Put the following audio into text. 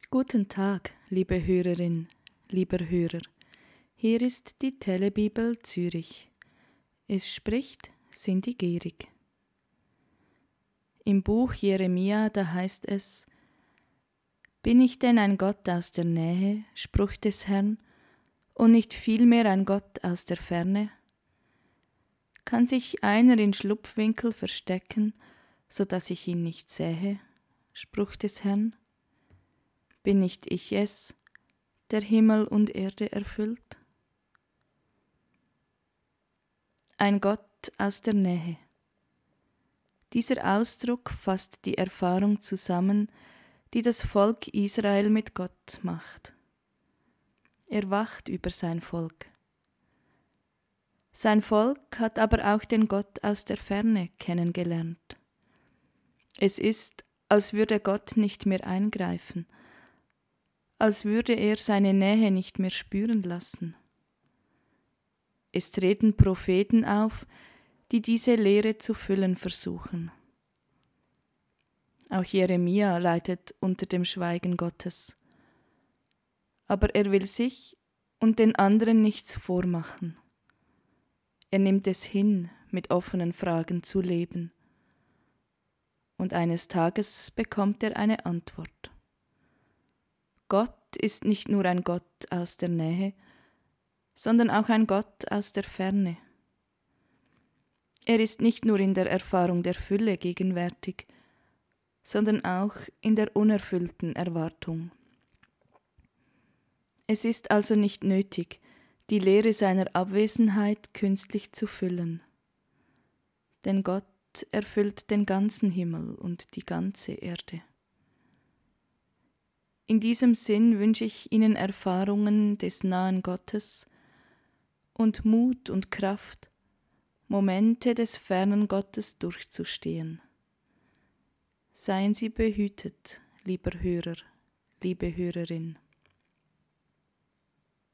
Guten Tag, liebe Hörerin, lieber Hörer. Hier ist die Telebibel Zürich. Es spricht Cindy Gehrig. Im Buch Jeremia, da heißt es: Bin ich denn ein Gott aus der Nähe, Spruch des Herrn, und nicht vielmehr ein Gott aus der Ferne? Kann sich einer in Schlupfwinkel verstecken, so dass ich ihn nicht sähe, Spruch des Herrn? Bin nicht ich es, der Himmel und Erde erfüllt? Ein Gott aus der Nähe. Dieser Ausdruck fasst die Erfahrung zusammen, die das Volk Israel mit Gott macht. Er wacht über sein Volk. Sein Volk hat aber auch den Gott aus der Ferne kennengelernt. Es ist, als würde Gott nicht mehr eingreifen, als würde er seine Nähe nicht mehr spüren lassen. Es treten Propheten auf, die diese Lehre zu füllen versuchen. Auch Jeremia leidet unter dem Schweigen Gottes. Aber er will sich und den anderen nichts vormachen. Er nimmt es hin, mit offenen Fragen zu leben. Und eines Tages bekommt er eine Antwort. Gott ist nicht nur ein Gott aus der Nähe, sondern auch ein Gott aus der Ferne. Er ist nicht nur in der Erfahrung der Fülle gegenwärtig, sondern auch in der unerfüllten Erwartung. Es ist also nicht nötig, die Leere seiner Abwesenheit künstlich zu füllen. Denn Gott erfüllt den ganzen Himmel und die ganze Erde. In diesem Sinn wünsche ich Ihnen Erfahrungen des nahen Gottes und Mut und Kraft, Momente des fernen Gottes durchzustehen. Seien Sie behütet, lieber Hörer, liebe Hörerin.